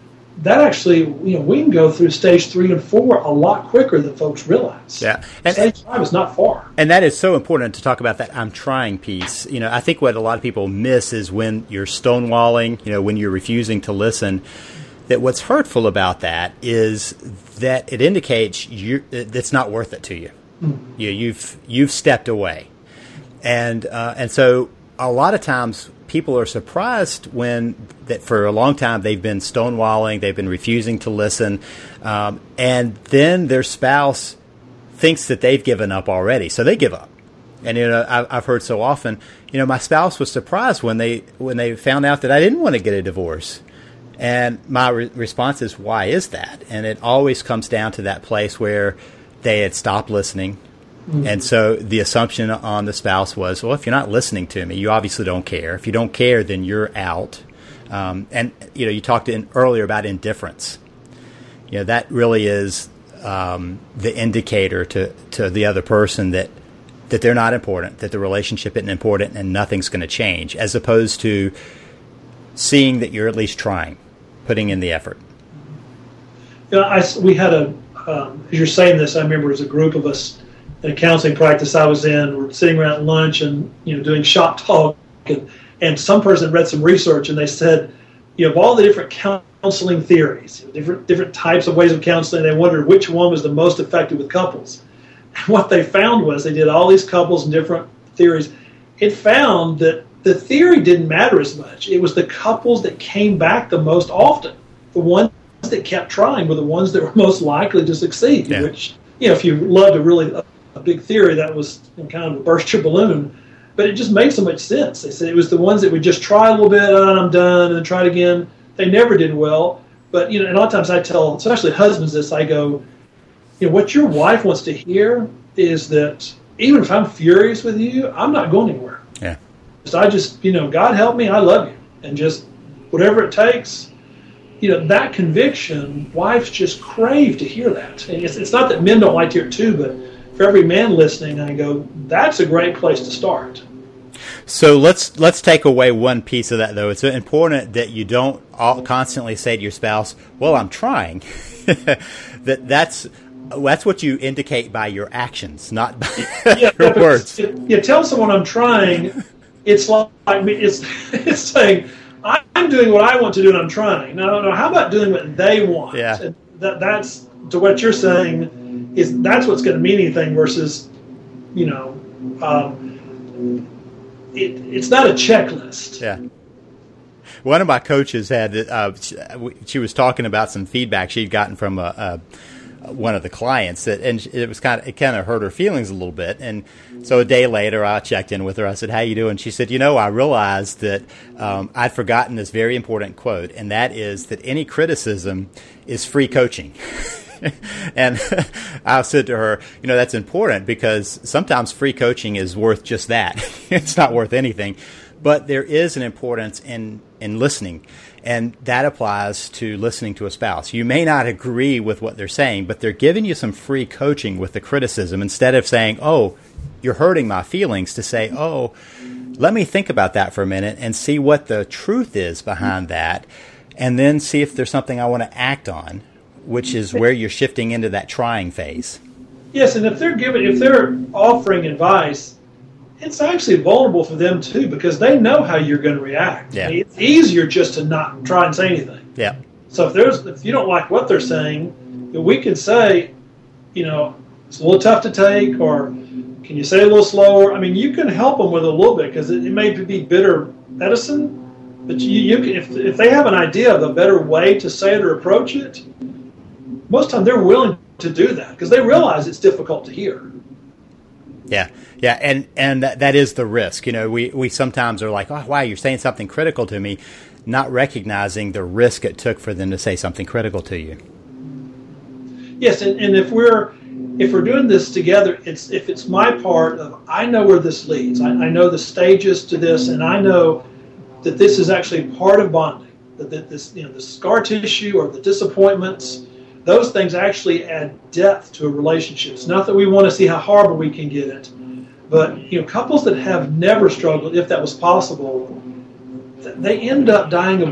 that actually, you know, we can go through stage three and four a lot quicker than folks realize. Yeah. And, stage five is not far. And that is so important to talk about that I'm trying piece. You know, I think what a lot of people miss is when you're stonewalling, you know, when you're refusing to listen, that what's hurtful about that is that it indicates you it's not worth it to you. Mm-hmm. You you've you've stepped away. And uh, and so a lot of times people are surprised when that for a long time they've been stonewalling, they've been refusing to listen, um, and then their spouse thinks that they've given up already, so they give up. And you know, I, I've heard so often, you know, my spouse was surprised when they when they found out that I didn't want to get a divorce, and my re- response is, why is that? And it always comes down to that place where they had stopped listening. Mm-hmm. And so the assumption on the spouse was, well, if you're not listening to me, you obviously don't care. If you don't care, then you're out. Um, and, you know, you talked in, earlier about indifference. You know, that really is um, the indicator to, to the other person that, that they're not important, that the relationship isn't important and nothing's going to change, as opposed to seeing that you're at least trying, putting in the effort. You know, I, we had a, um, as you're saying this, I remember as a group of us, in a counseling practice I was in, we're sitting around at lunch and, you know, doing shop talk, and, and some person read some research and they said, you know, of all the different counseling theories, you know, different different types of ways of counseling, they wondered which one was the most effective with couples. And what they found was they did all these couples and different theories. It found that the theory didn't matter as much. It was the couples that came back the most often. The ones that kept trying were the ones that were most likely to succeed, yeah. Which, you know, if you loved a really a big theory, that was kind of burst your balloon, but it just made so much sense. They said it was the ones that would just try a little bit, oh, and I'm done, and then try it again. They never did well. But, you know, and a lot of times I tell, especially husbands, this, I go, you know, what your wife wants to hear is that even if I'm furious with you, I'm not going anywhere. Yeah. So I just, you know, God help me, I love you. And just whatever it takes, you know, that conviction, wives just crave to hear that. And it's, it's not that men don't like to hear it too, but for every man listening, I go, that's a great place to start. So let's let's take away one piece of that, though. It's important that you don't all constantly say to your spouse, well, I'm trying. that that's that's what you indicate by your actions, not by yeah, your yeah, words. You, you tell someone I'm trying, it's like it's it's saying, I'm doing what I want to do and I'm trying. No, no, how about doing what they want? Yeah. And that, that's to what you're saying. Is that's what's going to mean anything versus, you know, um, it, it's not a checklist. Yeah. One of my coaches had, uh, she was talking about some feedback she'd gotten from a, a, one of the clients that, and it was kind of, it kind of hurt her feelings a little bit. And so a day later, I checked in with her. I said, "How you doing?" She said, "You know, I realized that um, I'd forgotten this very important quote, and that is that any criticism is free coaching." And I said to her, you know, that's important because sometimes free coaching is worth just that. It's not worth anything. But there is an importance in, in listening, and that applies to listening to a spouse. You may not agree with what they're saying, but they're giving you some free coaching with the criticism instead of saying, oh, you're hurting my feelings, to say, oh, let me think about that for a minute and see what the truth is behind that, and then see if there's something I want to act on, which is where you're shifting into that trying phase. Yes, and if they're giving, if they're offering advice, it's actually vulnerable for them too because they know how you're going to react. Yeah. I mean, it's easier just to not try and say anything. Yeah. So if there's, if you don't like what they're saying, we can say, you know, it's a little tough to take, or can you say it a little slower? I mean, you can help them with it a little bit because it, it may be bitter medicine, but you, you can, if if they have an idea of a better way to say it or approach it, most of the time they're willing to do that because they realize it's difficult to hear. Yeah, yeah, and and that, that is the risk. You know, we, we sometimes are like, oh, wow, you're saying something critical to me, not recognizing the risk it took for them to say something critical to you. Yes, and, and if we're if we're doing this together, it's if it's my part of I know where this leads. I, I know the stages to this, and I know that this is actually part of bonding. That, that this, you know, the scar tissue or the disappointments, those things actually add depth to a relationship. It's not that we want to see how horrible we can get it, but you know, couples that have never struggled, if that was possible, they end up dying of boredom.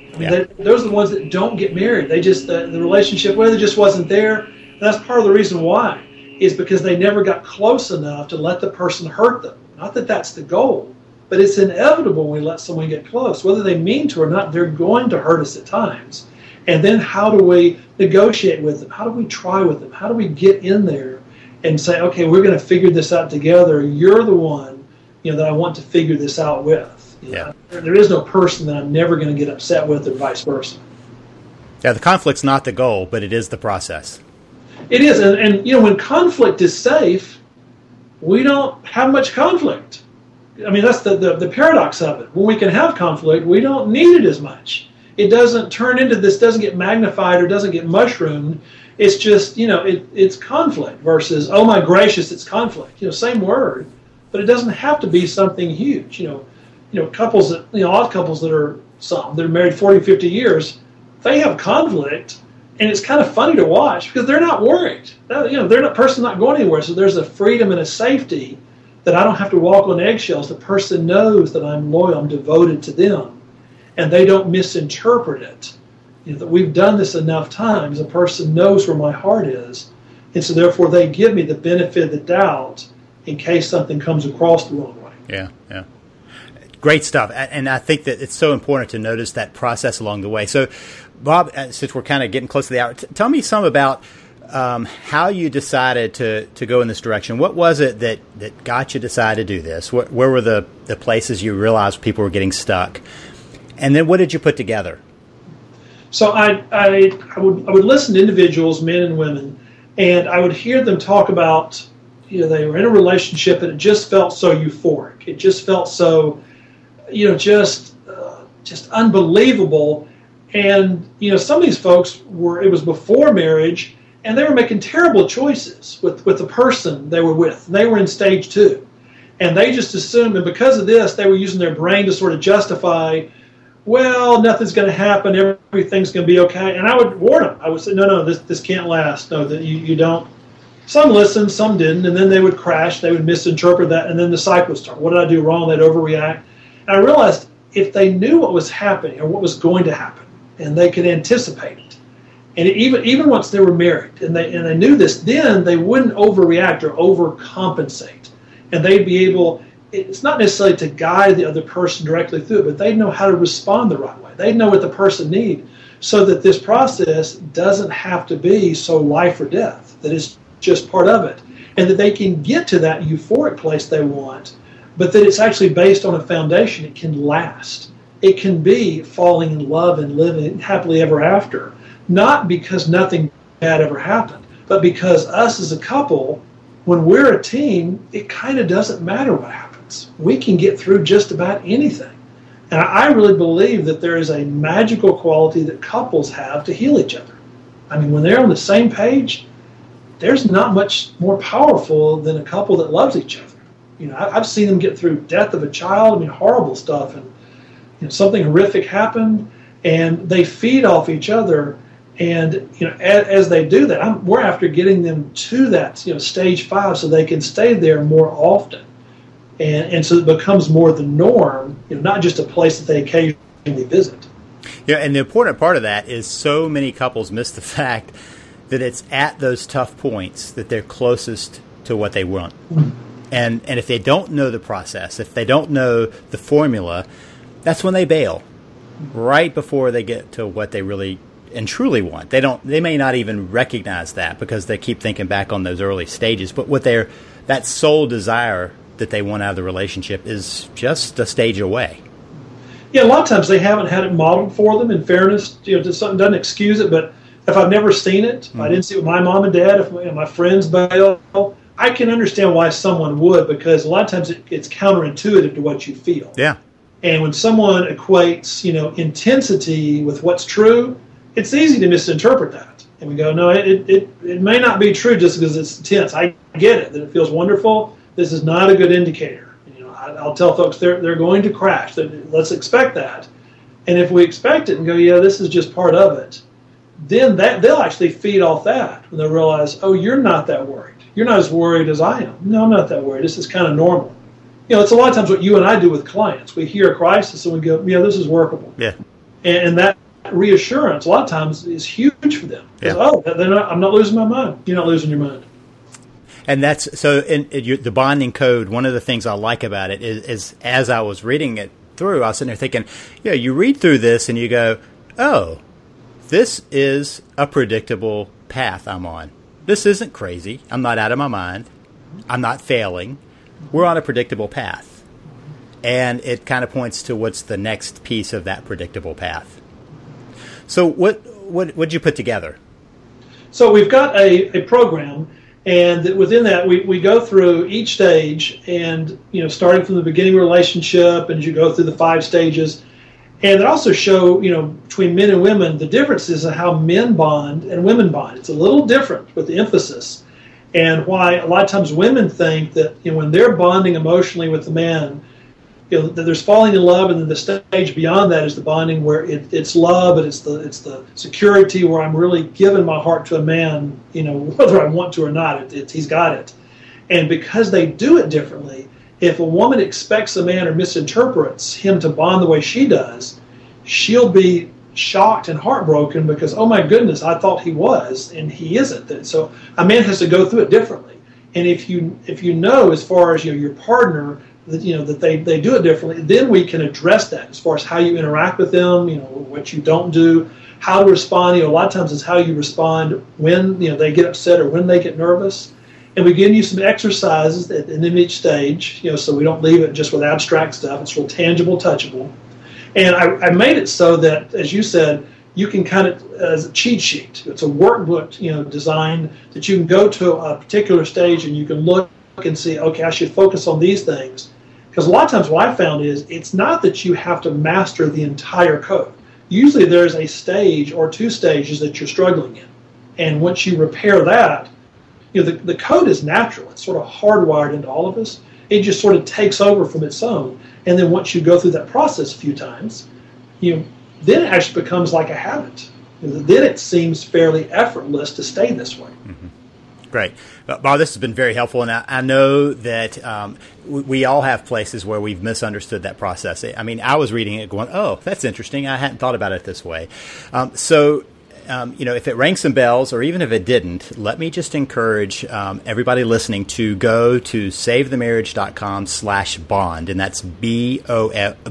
I mean, Yeah. they, those are the ones that don't get married. They just, the, the relationship, well, it just wasn't there. And that's part of the reason why, is because they never got close enough to let the person hurt them. Not that that's the goal, but it's inevitable when we let someone get close. Whether they mean to or not, they're going to hurt us at times. And then how do we negotiate with them? How do we try with them? How do we get in there and say, okay, we're going to figure this out together. You're the one, you know, that I want to figure this out with. You know, Yeah. there is no person that I'm never going to get upset with, or vice versa. Yeah, the conflict's not the goal, but it is the process. It is, and, and you know, when conflict is safe, we don't have much conflict. I mean, that's the, the, the paradox of it. When we can have conflict, we don't need it as much. It doesn't turn into this, doesn't get magnified or doesn't get mushroomed. It's just, you know, it, it's conflict versus, oh my gracious, it's conflict. You know, same word, but it doesn't have to be something huge. You know, you know, couples that, you know, odd couples that are some that are married forty, fifty years, they have conflict, and it's kind of funny to watch because they're not worried. You know, they're not person not going anywhere. So there's a freedom and a safety that I don't have to walk on eggshells. The person knows that I'm loyal, I'm devoted to them, and they don't misinterpret it. You know, that we've done this enough times. A person knows where my heart is, and so therefore they give me the benefit of the doubt in case something comes across the wrong way. Yeah, yeah. Great stuff. And I think that it's so important to notice that process along the way. So, Bob, since we're kind of getting close to the hour, t- tell me some about um, how you decided to, to go in this direction. What was it that, that got you decided to do this? What, where were the, the places you realized people were getting stuck? And then what did you put together? So I, I, I would I would listen to individuals, men and women, and I would hear them talk about, you know, they were in a relationship and it just felt so euphoric. It just felt so, you know, just uh, just unbelievable. And, you know, some of these folks were, it was before marriage, and they were making terrible choices with, with the person they were with. They were in stage two. And they just assumed, and because of this, they were using their brain to sort of justify, well, nothing's going to happen, everything's going to be okay. And I would warn them. I would say, no, no, this this can't last. No, that you, you don't. Some listened, some didn't, and then they would crash. They would misinterpret that, and then the cycle would start. What did I do wrong? They'd overreact. And I realized if they knew what was happening or what was going to happen, and they could anticipate it, and even even once they were married, and they and they knew this, then they wouldn't overreact or overcompensate, and they'd be able. It's not necessarily to guide the other person directly through it, but they'd know how to respond the right way. They'd know what the person needs, so that this process doesn't have to be so life or death. That it's just part of it, and that they can get to that euphoric place they want, but that it's actually based on a foundation. It can last. It can be falling in love and living happily ever after, not because nothing bad ever happened, but because us as a couple, when we're a team, it kind of doesn't matter what happens. We can get through just about anything. And I really believe that there is a magical quality that couples have to heal each other. I mean, when they're on the same page, there's not much more powerful than a couple that loves each other. You know, I've seen them get through death of a child, I mean, horrible stuff, and you know, something horrific happened, and they feed off each other. And you know, as, as they do that, I'm, we're after getting them to that, you know, stage five, so they can stay there more often, and and so it becomes more the norm, you know, not just a place that they occasionally visit. Yeah, and the important part of that is so many couples miss the fact that it's at those tough points that they're closest to what they want. Mm-hmm. And and if they don't know the process, if they don't know the formula, that's when they bail, right before they get to what they really and truly want. They don't. They may not even recognize that because they keep thinking back on those early stages. But what they're that sole desire that they want out of the relationship is just a stage away. Yeah, a lot of times they haven't had it modeled for them. In fairness, you know, something doesn't excuse it. But if I've never seen it, mm-hmm. if I didn't see it with my mom and dad, if my, my friends bail, I can understand why someone would, because a lot of times it, it's counterintuitive to what you feel. Yeah. And when someone equates, you know, intensity with what's true, it's easy to misinterpret that. And we go, no, it, it, it may not be true just because it's intense. I get it, that it feels wonderful. This is not a good indicator. You know, I, I'll tell folks they're they're going to crash. Let's expect that. And if we expect it and go, yeah, this is just part of it, then that they'll actually feed off that when they realize, oh, you're not that worried. You're not as worried as I am. No, I'm not that worried. This is kind of normal. You know, it's a lot of times what you and I do with clients. We hear a crisis and we go, yeah, this is workable. Yeah. And, and that reassurance, a lot of times, is huge for them. Yeah. Oh, they're not, I'm not losing my mind. You're not losing your mind. And that's so in, in your, the bonding code. One of the things I like about it is, is as I was reading it through, I was sitting there thinking, yeah, you read through this and you go, oh, this is a predictable path I'm on. This isn't crazy. I'm not out of my mind. I'm not failing. We're on a predictable path. And it kind of points to what's the next piece of that predictable path. So what what what'd you put together? So we've got a, a program, and within that we, we go through each stage, and you know, starting from the beginning relationship, and as you go through the five stages, and it also show, you know, between men and women, the differences in how men bond and women bond. It's a little different with the emphasis, and why a lot of times women think that, you know, when they're bonding emotionally with the man, you know, that there's falling in love, and then the stage beyond that is the bonding where it, it's love, and it's the it's the security where I'm really giving my heart to a man, you know, whether I want to or not. It, it, he's got it, and because they do it differently, if a woman expects a man or misinterprets him to bond the way she does, she'll be shocked and heartbroken because, oh my goodness, I thought he was, and he isn't. So a man has to go through it differently, and if you if you know, as far as, you know, your partner, that, you know, that they, they do it differently, then we can address that as far as how you interact with them, you know, what you don't do, how to respond. You know, a lot of times it's how you respond when, you know, they get upset or when they get nervous. And we give you some exercises at the end of each stage, you know, so we don't leave it just with abstract stuff. It's real tangible, touchable. And I, I made it so that, as you said, you can kind of, as a cheat sheet, it's a workbook, you know, designed that you can go to a particular stage and you can look and see, okay, I should focus on these things. Because a lot of times what I found is it's not that you have to master the entire code. Usually there's a stage or two stages that you're struggling in. And once you repair that, you know, the, the code is natural. It's sort of hardwired into all of us. It just sort of takes over from its own. And then once you go through that process a few times, you know, then it actually becomes like a habit. Then it seems fairly effortless to stay this way. Mm-hmm. Great. Bob, this has been very helpful, and I, I know that um, we, we all have places where we've misunderstood that process. I mean, I was reading it going, oh, that's interesting. I hadn't thought about it this way. Um, so, um, you know, if it rang some bells, or even if it didn't, let me just encourage um, everybody listening to go to savethemarriage.com slash bond, and that's B O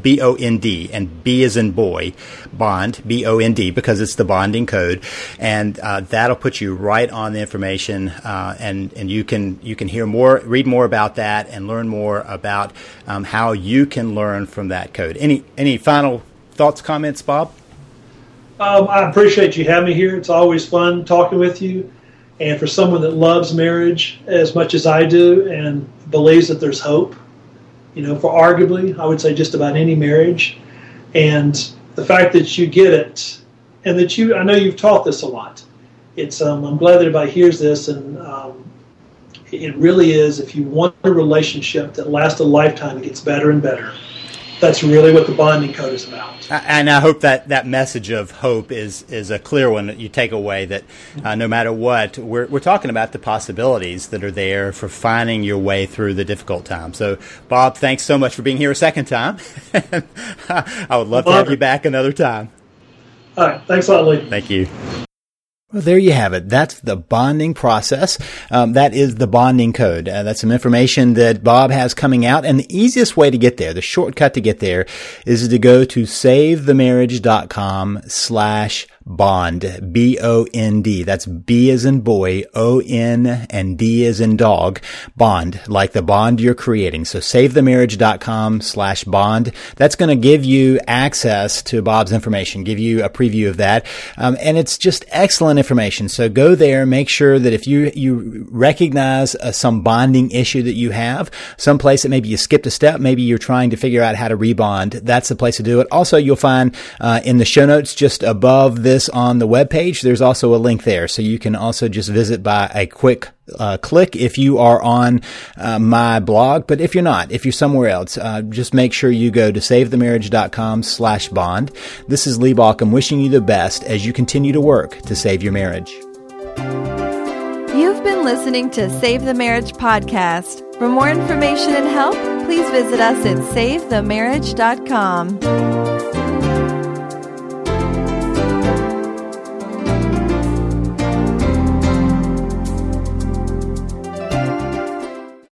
N D, and B as in boy, bond, B O N D, because it's the bonding code, and uh, that'll put you right on the information, uh, and and you can you can hear more, read more about that, and learn more about um, how you can learn from that code. Any any final thoughts, comments, Bob? Um, I appreciate you having me here. It's always fun talking with you. And for someone that loves marriage as much as I do and believes that there's hope, you know, for arguably, I would say just about any marriage. And the fact that you get it, and that you, I know you've taught this a lot. It's, um, I'm glad that everybody hears this, and um, it really is, if you want a relationship that lasts a lifetime, it gets better and better. That's really what the bonding code is about. And I hope that that message of hope is is a clear one that you take away, that uh, no matter what, we're we're talking about the possibilities that are there for finding your way through the difficult times. So, Bob, thanks so much for being here a second time. I would love to have you back another time. All right. Thanks a lot, Lee. Thank you. Well, there you have it. That's the bonding process. Um, that is the bonding code. Uh, that's some information that Bob has coming out. And the easiest way to get there, the shortcut to get there, is to go to savethemarriage.com slash bond, B O N D. That's B as in boy, O N, and D as in dog, bond, like the bond you're creating. So savethemarriage.com slash bond. That's going to give you access to Bob's information, give you a preview of that. Um, and it's just excellent information. So go there, make sure that if you, you recognize uh, some bonding issue that you have, some place that maybe you skipped a step, maybe you're trying to figure out how to rebond, that's the place to do it. Also, you'll find uh, in the show notes just above this on the webpage, there's also a link there. So you can also just visit by a quick uh, click if you are on uh, my blog. But if you're not, if you're somewhere else, uh, just make sure you go to savethemarriage.com slash bond. This is Lee Baucom wishing you the best as you continue to work to save your marriage. You've been listening to Save the Marriage podcast. For more information and help, please visit us at save the marriage dot com.